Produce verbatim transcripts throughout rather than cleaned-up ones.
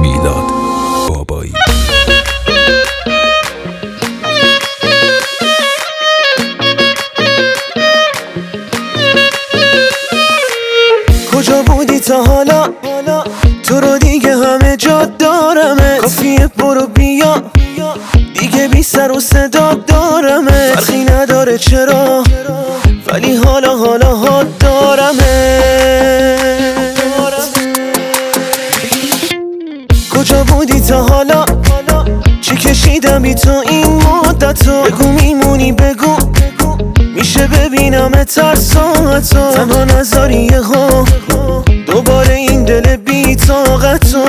میلاد بابایی. کجا بودی تا حالا؟ تو رو دیگه همه جا دارمت، کافیه برو بیا دیگه بی سر و صدا دارمت. فرقی نداره چرا ولی حالا حالا ها دارمت. کجا بودی تا حالا؟ چی کشیدم بی تو این مدتو؟ بگو میمونی بگو میشه ببینم تر ساعتو. تنها نذاری یهو دوباره این دل بی طاقتو.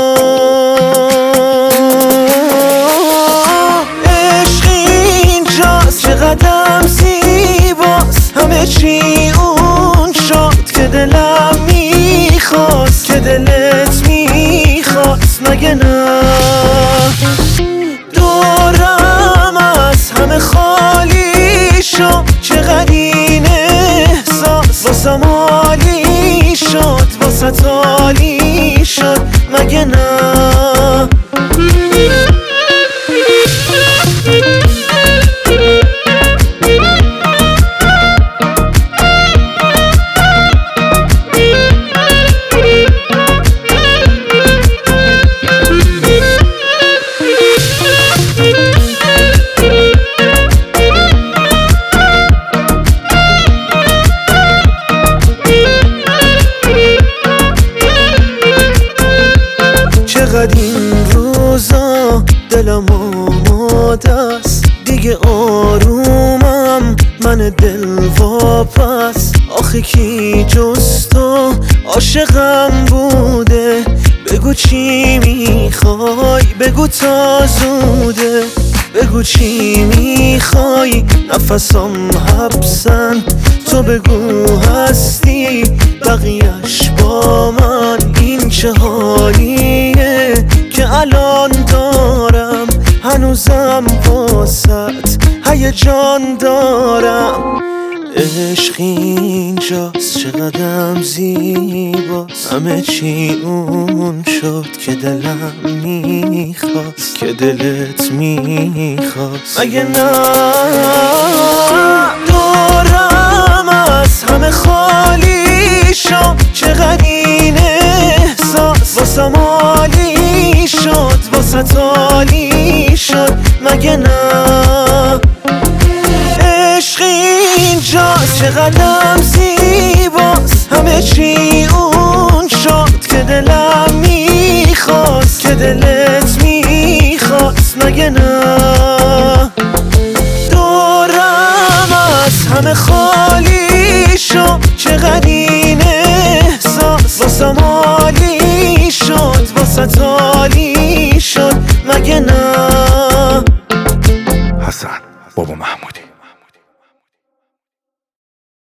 عشق اینجاست چقدرم زیباست، همه چی اون شد که دلم میخواست، که دلت میخواست مگه نه؟ دورم از همه خالی شد، چقدر این احساس واسم عالی شد، واسه عالی شد مگه نه؟ چقدر این روزا دلم آماده است، دیگه آرومم من دل واپس. آخه کی جز تو عاشقم بوده؟ بگو چی میخوای بگو تا زوده، بگو چی میخوای نفسم حبسن. تو بگو هستی بقیهش با من. این چه حالیه که الان دارم، هنوزم واسط هیجان دارم. عشق اینجاست چقدرم زیباست، همه چی اون شد که دلم میخواست، که دلت میخواست مگه نه؟ دورم از همه خالی شد، چقدر این احساس واسم عالی شد، واسه عالی شد مگه نه؟ عشق اینجاست چقدرم زیباست، همه چی اون شد که دلم میخواست، که دلت میخواست مگه نه؟ دورم از همه خالی شد، چقدر این احساس واسم عالی شد، واسه عالی شد مگه نه؟ حسن بابا محمود.